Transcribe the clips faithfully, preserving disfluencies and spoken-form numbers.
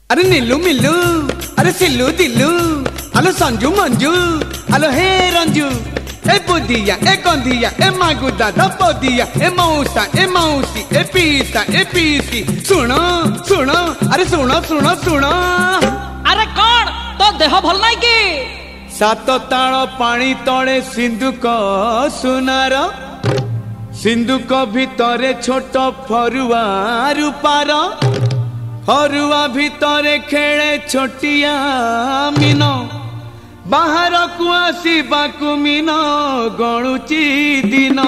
अरे नीलू मिल्लू, अरे सिल्लू दिल्लू, अलो संजू मंजू, अलो हे रंजू, ए बुदिया, ए गंधिया, ए मागुदा, दबोदिया, ए मौसा, ए मौसी, ए पीसा, ए पीसी, सुनो सुनो, अरे सुनो सुनो सुनो। अरे कौन तो देह भल नहीं की? सात ताल पानी तले सिंधुक सुनार, सिंधुक भितरे छोट फरुआ रूपार, फरुआ भितरे खेले छोटिया मीन, बाहर को आसवाकू मीन गणुची दिन।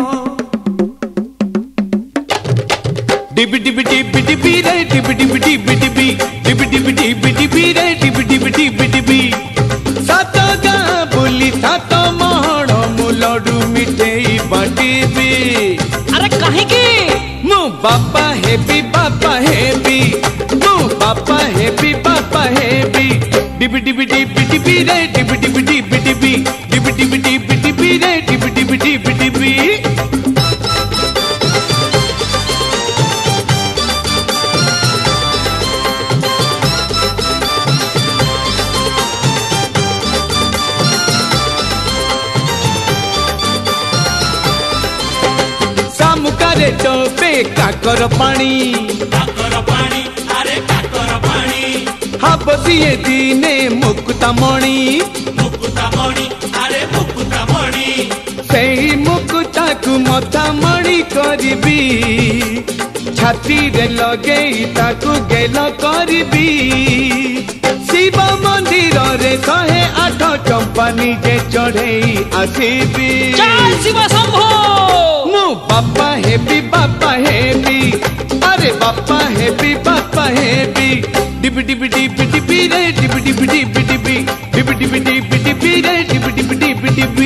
डिबी डिबी डिबी डिबी रे डिबी डिबी डिबी डिबी डिबी डिबी डिबी डिबी रे डिबी डिबी डिबी डिबी। सात गाँ बुली सात महड़ मु लड्डू मिठेई बांटीबी। अरे कहीं की? मु बापा हेबी बापा हेबी, मु बापा हेबी बापा हेबी। डिबी डिबी डिबी डिबी रे डिबी डिबी डिबी डिबी डिबी डिबी डिबी डिबी रे डिबी डिबी डिबी डिबी। सामुकारे टोपे काकर पानी, काकर पानी, अरे काकर पानी। हाब दिए दिने मुकुता मणि, मुकुता मणि, अरे मुकुता मणि। सेही मुकुता को मथा मणि करबी, छाती रे लगेई ताकू गेल करबी। शिव मंदिर रे शहे आठ चंपा निजे चढ़ेई आसीबी। चल शिव शंभो। मु बापा हेबी बापा हेबी, अरे बापा हेबी बापा हेबी। डिबी डिबी डिबी डिबी रे डिबी डिबी डिबी डिबी डिबी डिबी डिबी डिबी रे डिबी डिबी डिबी डिबी।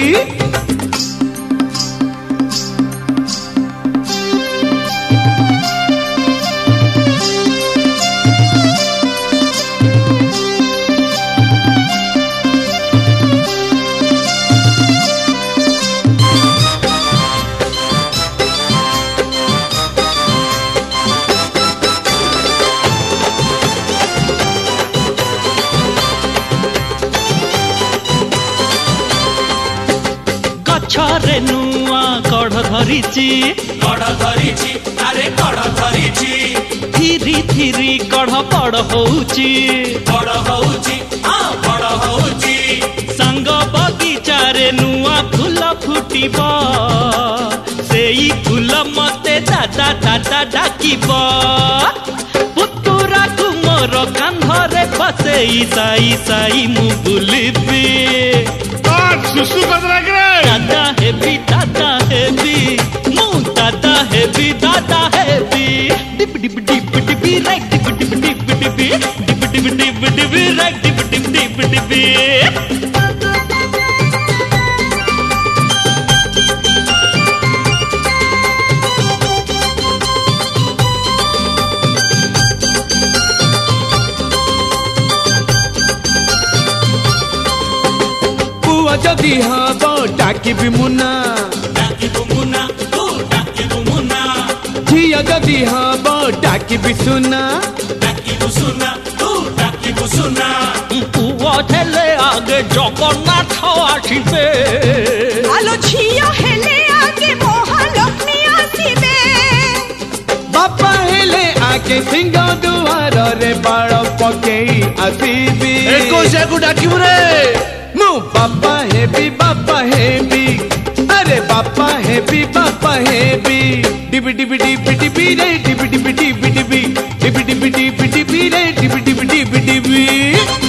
गछरे नुआ कढ़ धरिची, कढ़ धरिची, अरे कढ़ धरिची। थिरी थिरी कढ़ बड़ होउची, बड़ होउची, हाँ बड़ होउची। संग बगीचारे नुआ फूल फुटिब, सेई फूल मते दादा दादा डाकिब। पुतुरा को मोर कांधरे बसेई साई साई मु बुलिबी। सुसु बदला करे। दादा हेबी दादा हेबी, मु दादा हेबी दादा हेबी। डिब डिब डिब डिबी राइट डिब डिब डिब डिबी डिब डिब डिब डिबी राइट डिब डिब डिब डिबी। जदि हब डाकिबी मुना, डाकिबू मुना, तू डाकिबू मुना। झिया जदि हब डाकिबी सुना, डाकिबू सुना, तू डाकिबू सुना। पुआ ठेले आगे जगन्नाथ आसिबे, आलो झिया हेले आगे महालक्ष्मी आसिबे। बापा हेले आगे सिंह दुआर रे बाड़ पकेई आसीबी। एकोशिया को डाकिबू रे। मु बापा हेबी बापा हेबी, अरे बापा हेबी बापा हेबी। डिबी डिबी डिबी डिबी रे डिबी डिबी डिबी डिबी डिबी डिबी डिबी डिबी रे डिबी डिबी डिबी डिबी।